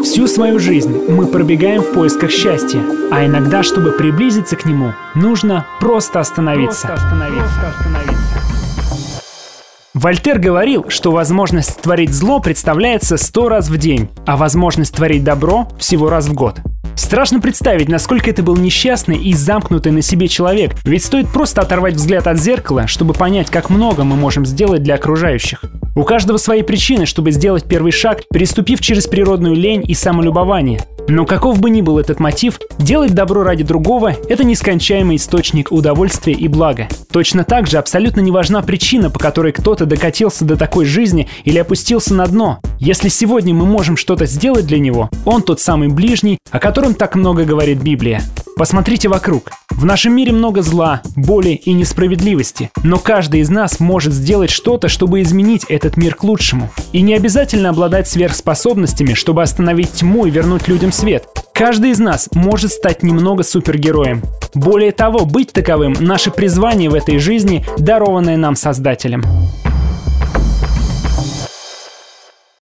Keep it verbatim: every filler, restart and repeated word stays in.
Всю свою жизнь мы пробегаем в поисках счастья, а иногда, чтобы приблизиться к нему, нужно просто остановиться. Просто остановиться. Просто остановиться. Вольтер говорил, что возможность творить зло представляется сто раз в день, а возможность творить добро всего раз в год. Страшно представить, насколько это был несчастный и замкнутый на себе человек, ведь стоит просто оторвать взгляд от зеркала, чтобы понять, как много мы можем сделать для окружающих. У каждого свои причины, чтобы сделать первый шаг, переступив через природную лень и самолюбование. Но каков бы ни был этот мотив, делать добро ради другого – это нескончаемый источник удовольствия и блага. Точно так же абсолютно не важна причина, по которой кто-то докатился до такой жизни или опустился на дно. Если сегодня мы можем что-то сделать для него, он тот самый ближний, о котором так много говорит Библия. Посмотрите вокруг. В нашем мире много зла, боли и несправедливости, но каждый из нас может сделать что-то, чтобы изменить этот мир к лучшему. И не обязательно обладать сверхспособностями, чтобы остановить тьму и вернуть людям свет. Каждый из нас может стать немного супергероем. Более того, быть таковым – наше призвание в этой жизни, дарованное нам Создателем.